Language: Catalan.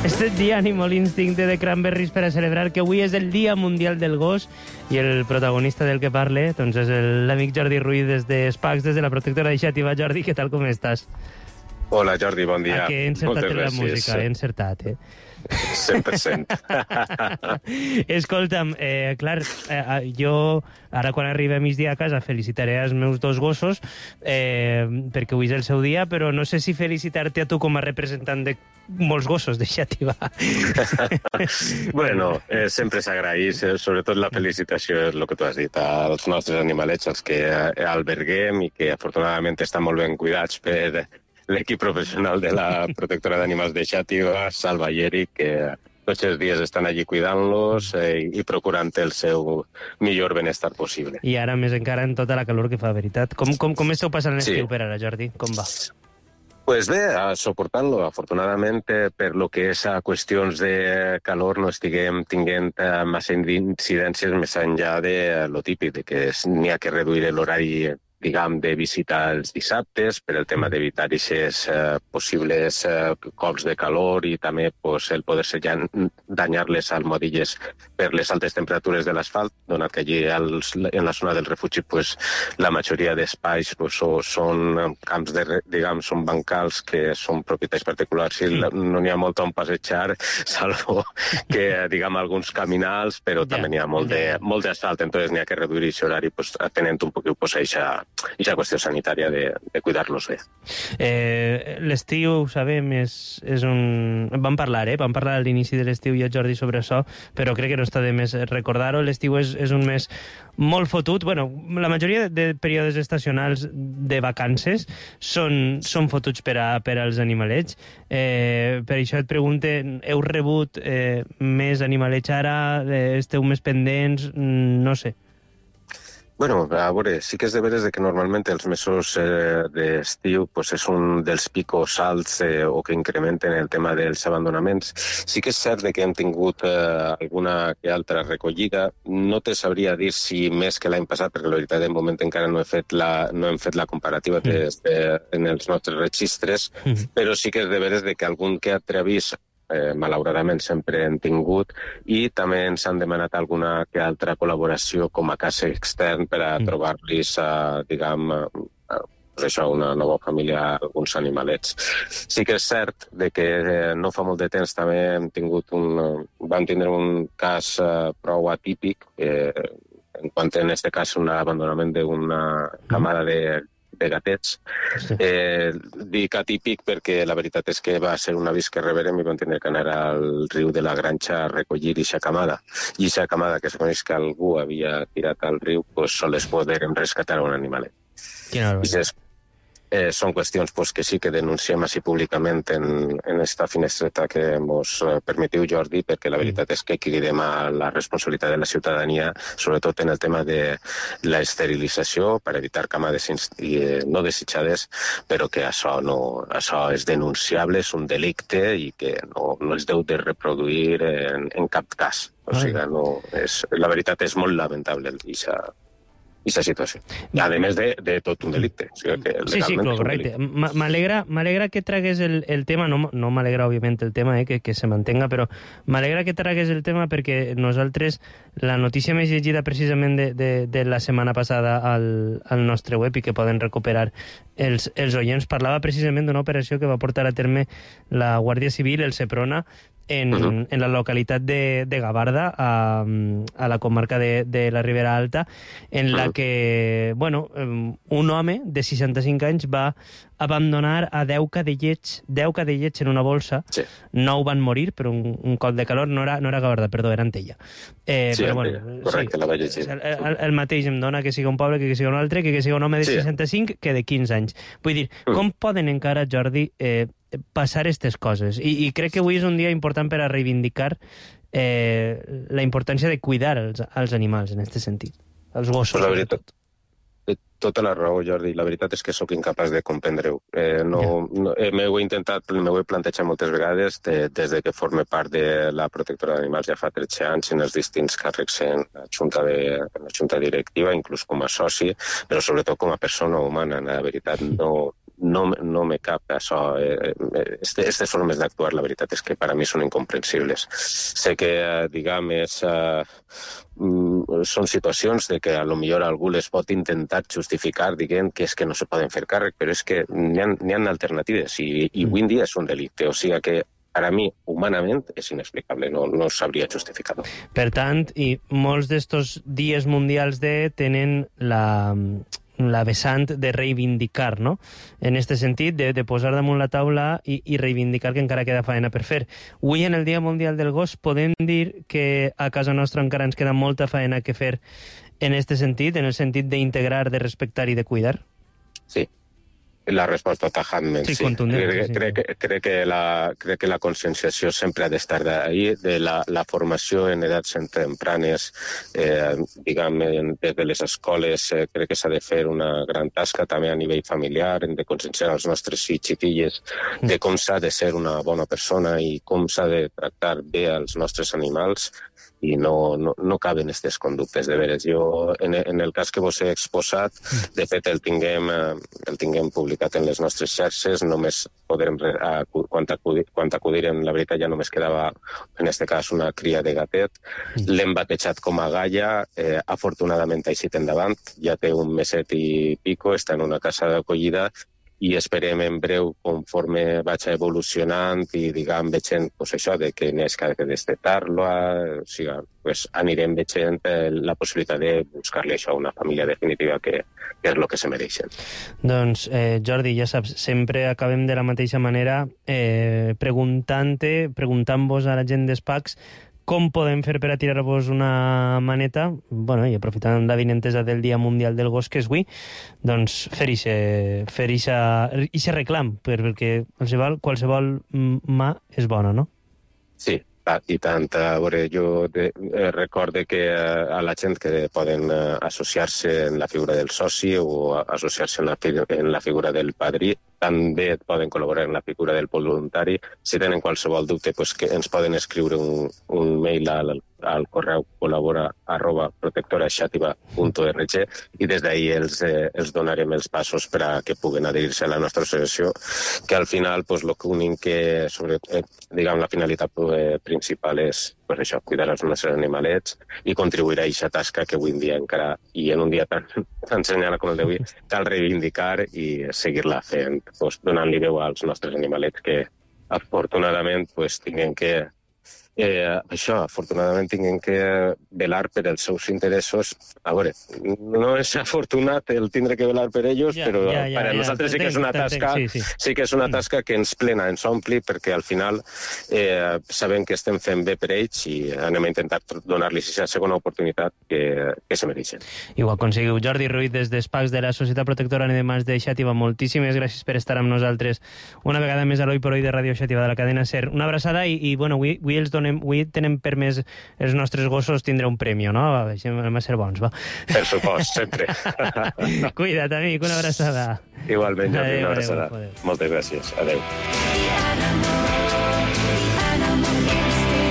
Este dia Animal Instinct de The Cranberries per a celebrar que avui és el Dia Mundial del Gos i el protagonista del que parle doncs és l'amic Jordi Ruiz des de Spacs, des de la protectora de Xàtiva. Jordi, què tal, com estàs? Hola, Jordi, bon dia. Que he encertat en la música, he encertat, 100%. Escolta'm, clar, jo ara quan arribi a migdia a casa felicitaré els meus dos gossos perquè avui és el seu dia, però no sé si felicitar-te a tu com a representant de molts gossos de Xàtiva. Bueno, sempre s'agraeix, sobretot la felicitació és el que tu has dit, als nostres animalets, els que alberguem i que afortunadament estan molt ben cuidats per l'equip professional de la protectora d'animals de Xàtiva, Salva i Eric, que tots els dies estan allí cuidant-los i procurant el seu millor benestar possible. I ara més encara en tota la calor que fa, veritat. Com esteu passant l'estiu per ara, Jordi? Com va? Pues bé, soportant-lo. Afortunadament, per lo que és a qüestions de calor, no estiguem tinguent massa incidències més enllà de lo típic, de que n'hi ha que reduir l'horari de visitar els dissabtes per el tema d'evitar aquests possibles cops de calor i també el poder-se danyar les almohadilles per les altes temperatures de l'asfalt, donat que allí en la zona del refugi la majoria d'espais són camps són bancals que són propietats particulars i no n'hi ha molt on passejar, salvo que alguns caminals, però també n'hi ha molt d'asfalt, entonces n'hi ha que reduir aquest horari atenent un poquet aquesta qüestió sanitària de cuidar-los bé. L'estiu, ho sabem, és un... Vam parlar a l'inici de l'estiu i el Jordi sobre això, però crec que no està de més recordar-ho. L'estiu és un mes molt fotut. Bueno, la majoria de períodes estacionals de vacances són fotuts per als animalets. Per això et pregunte, heu rebut més animalets ara? Esteu més pendents? No sé. Bueno, a veure, sí que és de veres que normalment els mesos d'estiu és un dels picos alts o que incrementen el tema dels abandonaments. Sí que és cert que hem tingut alguna que altra recollida. No te sabria dir si més que l'any passat, perquè la veritat de moment encara no hem fet la comparativa en els nostres registres, però sí que és de veres que algun que altre avís malauradament sempre hem tingut i també ens han demanat alguna que altra col·laboració com a cas extern per a trobar-los, una nova família a alguns animalets. Sí que és cert que no fa molt de temps també vam tindre un cas prou atípic, en quant en aquest cas un abandonament d'una camada de gatets. Dic atípic perquè la veritat és que va ser un avís que rebrem i vam tenir que anar al riu de la Granja a recollir aquesta camada. I aquesta camada que es coneix que algú havia tirat al riu, sols poder rescatar un animalet. Són qüestions que sí que denunciem així públicament en esta finestreta que ens permetiu, Jordi, perquè la veritat és que cridem a la responsabilitat de la ciutadania, sobretot en el tema de l'esterilització, per evitar camades no desitjades, però que això és denunciable, és un delicte i que no es deu de reproduir en cap cas. O sigui, la veritat és molt lamentable aquesta situació. A més de tot un delicte. O sigui que sí, correcte. M'alegra que tragués el tema, no m'alegra, òbviament, el tema, que se mantenga, però m'alegra que tragués el tema perquè nosaltres, la notícia més llegida precisament de la setmana passada al nostre web i que poden recuperar els oients, parlava precisament d'una operació que va portar a terme la Guàrdia Civil, el Seprona, en la localitat de Gavarda, a la comarca de la Ribera Alta, en la que, un home de 65 anys va abandonar a 10 cadellets en una bolsa. Sí. 9 van morir per un cop de calor. No era Gavarda, perdó, era Antella. Correcte, la vaig llegir. El mateix em dona que siga un poble, que siga un altre, que siga un home de 65 que de 15 anys. Vull dir, com poden encara, Jordi, passar aquestes coses? I crec que avui és un dia important per a reivindicar la importància de cuidar els animals, en aquest sentit. Els gossos. La veritat, tota la raó, Jordi. La veritat és que sóc incapaç de comprendre-ho. M'ho he intentat, m'ho he plantejat moltes vegades des que forme part de la protectora d'animals ja fa 13 anys en els distints càrrecs en la junta directiva, inclús com a soci, però sobretot com a persona humana. La veritat, no me cap això. Aquestes formes d'actuar, la veritat és que per a mi són incomprensibles. Sé que, diguem, són situacions de que a lo millor algú les pot intentar justificar dient que és que no se poden fer càrrec, però és que n'hi ha alternatives i avui en dia és un delicte, o sigui que per a mi, humanament, és inexplicable, no sabria justificar-ho. Per tant, i molts d'estos dies mundials tenen la vessant de reivindicar, no? En este sentit, de posar damunt la taula i reivindicar que encara queda faena per fer. Avui, en el Dia Mundial del Gos, podem dir que a casa nostra encara ens queda molta faena que fer en este sentit, en el sentit d'integrar, de respectar i de cuidar? Sí. La resposta tajantment, sí. Contundent. Crec que la conscienciació sempre ha d'estar d'ahir, de la formació en edats tempranes, diguem, des de les escoles, crec que s'ha de fer una gran tasca també a nivell familiar, de conscienciar els nostres fills i filles de com s'ha de ser una bona persona i com s'ha de tractar bé els nostres animals, i no caben aquestes conductes, de veres. Jo, en el cas que vos he exposat, de fet el tinguem publicat en les nostres xarxes, només podrem, quan acudirem, la veritat ja només quedava, en aquest cas, una cria de gatet, l'hem batejat com a Gaia, afortunadament ha eixit endavant, ja té un meset i pico, està en una casa d'acollida, i esperem en breu, conforme vaig evolucionant i, diguem, veient això de que n'és que destetar-lo, o sigui, anirem veient la possibilitat de buscar-li això a una família definitiva que és el que se mereixen. Doncs, Jordi, ja saps, sempre acabem de la mateixa manera preguntant-vos a la gent d'Espacs com podem fer per a tirar-vos una maneta, i aprofitant la vinentesa del Dia Mundial del Gos, que és avui, doncs fer ixe reclam, perquè qualsevol mà és bona, no? Sí, i tant. A veure, jo recorde que a la gent que poden associar-se en la figura del soci o associar-se en la figura del padrí, també poden col·laborar en la figura del voluntari. Si tenen qualsevol dubte, que ens poden escriure un mail al correu col·labora@protectoraxàtiva.org i des d'ahir els donarem els passos per a que puguen adherir-se a la nostra associació, que al final l'únic que, diguem, la finalitat principal és això, cuidar els nostres animalets i contribuir a aquesta tasca que avui en dia encara, i en un dia tan senyala com el d'avui, cal reivindicar i seguir-la fent, donant-li veu als nostres animalets que afortunadament tinguem que velar per els seus interessos. A veure, no és afortunat el tindre que velar per ells, però per a nosaltres sí que és una tasca, sí que és una tasca que ens plena, ens ompli, perquè al final sabem que estem fent bé per ells i anem a intentar donar-los la segona oportunitat que se mereixen. I ho aconseguiu. Jordi Ruiz, des d'Espacs de la Societat Protectora Animals de Xàtiva, moltíssimes gràcies per estar amb nosaltres una vegada més a l'Oi per Oi de Ràdio Xàtiva de la cadena SER. Una abraçada i avui tenem permès els nostres gossos tindre un premi, no? Vam ser bons, va. Per supost, sempre. Cuida't, amic, una abraçada. Igualment, Jordi, una abraçada. Moltes gràcies. Adéu.